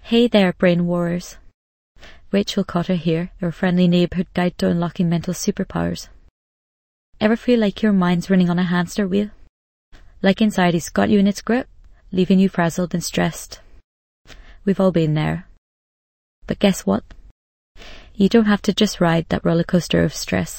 Hey there, brain warriors. Rachel Cotter here, your friendly neighbourhood guide to unlocking mental superpowers. Ever feel like your mind's running on a hamster wheel? Like anxiety's got you in its grip, leaving you frazzled and stressed? We've all been there. But guess what? You don't have to just ride that roller coaster of stress.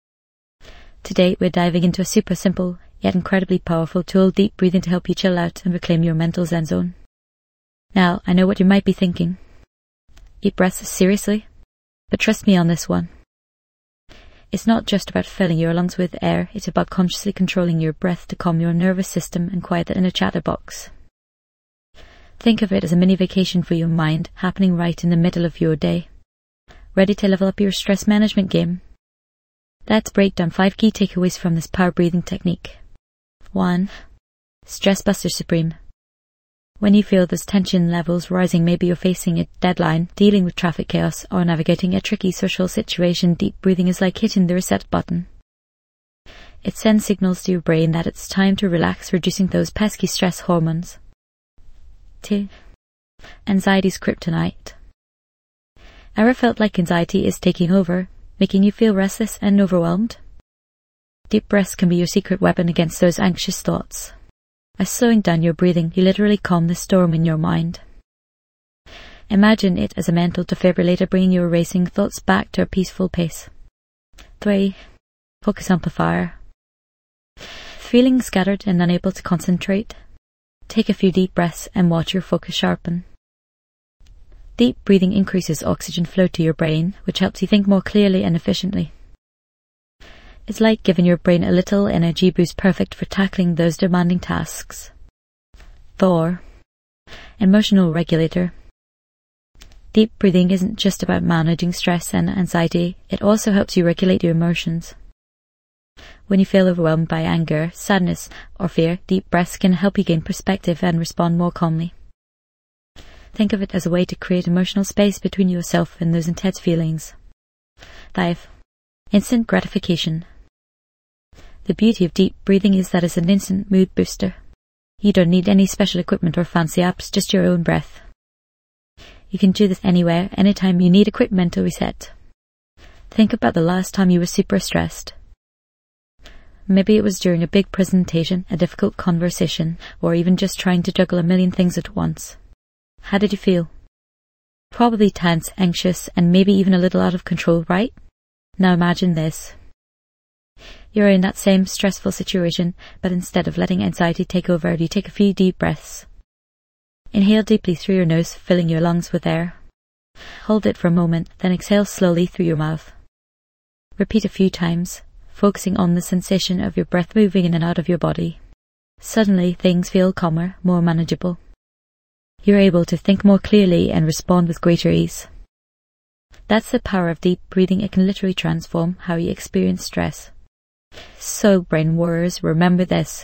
Today we're diving into a super simple, yet incredibly powerful tool, deep breathing, to help you chill out and reclaim your mental zen zone. Now, I know what you might be thinking. Deep breaths, seriously? But trust me on this one. It's not just about filling your lungs with air, it's about consciously controlling your breath to calm your nervous system and quiet the inner chatterbox. Think of it as a mini vacation for your mind, happening right in the middle of your day. Ready to level up your stress management game? Let's break down 5 key takeaways from this power breathing technique. 1. Stress Buster Supreme. When you feel those tension levels rising, maybe you're facing a deadline, dealing with traffic chaos, or navigating a tricky social situation, deep breathing is like hitting the reset button. It sends signals to your brain that it's time to relax, reducing those pesky stress hormones. 2. Anxiety's kryptonite. Ever felt like anxiety is taking over, making you feel restless and overwhelmed? Deep breaths can be your secret weapon against those anxious thoughts. By slowing down your breathing, you literally calm the storm in your mind. Imagine it as a mental defibrillator, bringing your racing thoughts back to a peaceful pace. 3. Focus amplifier. Feeling scattered and unable to concentrate? Take a few deep breaths and watch your focus sharpen. Deep breathing increases oxygen flow to your brain, which helps you think more clearly and efficiently. It's like giving your brain a little energy boost, perfect for tackling those demanding tasks. 4. Emotional regulator. Deep breathing isn't just about managing stress and anxiety, it also helps you regulate your emotions. When you feel overwhelmed by anger, sadness, or fear, deep breaths can help you gain perspective and respond more calmly. Think of it as a way to create emotional space between yourself and those intense feelings. 5. Instant gratification. The beauty of deep breathing is that it's an instant mood booster. You don't need any special equipment or fancy apps, just your own breath. You can do this anywhere, anytime you need a quick mental reset. Think about the last time you were super stressed. Maybe it was during a big presentation, a difficult conversation, or even just trying to juggle a million things at once. How did you feel? Probably tense, anxious, and maybe even a little out of control, right? Now imagine this. You're in that same stressful situation, but instead of letting anxiety take over, you take a few deep breaths. Inhale deeply through your nose, filling your lungs with air. Hold it for a moment, then exhale slowly through your mouth. Repeat a few times, focusing on the sensation of your breath moving in and out of your body. Suddenly, things feel calmer, more manageable. You're able to think more clearly and respond with greater ease. That's the power of deep breathing. It can literally transform how you experience stress. So, brain warriors, remember this.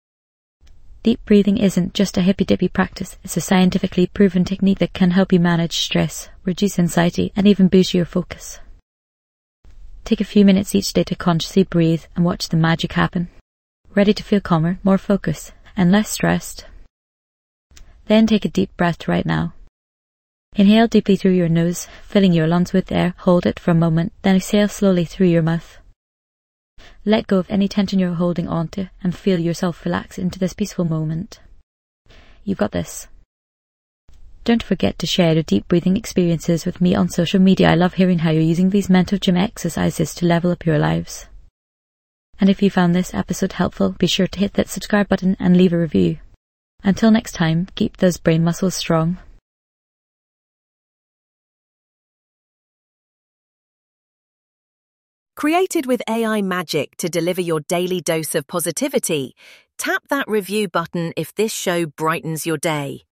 Deep breathing isn't just a hippy-dippy practice, it's a scientifically proven technique that can help you manage stress, reduce anxiety, and even boost your focus. Take a few minutes each day to consciously breathe and watch the magic happen. Ready to feel calmer, more focused, and less stressed? Then take a deep breath right now. Inhale deeply through your nose, filling your lungs with air. Hold it for a moment, then exhale slowly through your mouth. Let go of any tension you're holding onto and feel yourself relax into this peaceful moment. You've got this. Don't forget to share your deep breathing experiences with me on social media. I love hearing how you're using these mental gym exercises to level up your lives. And if you found this episode helpful, be sure to hit that subscribe button and leave a review. Until next time, keep those brain muscles strong. Created with AI magic to deliver your daily dose of positivity, tap that review button if this show brightens your day.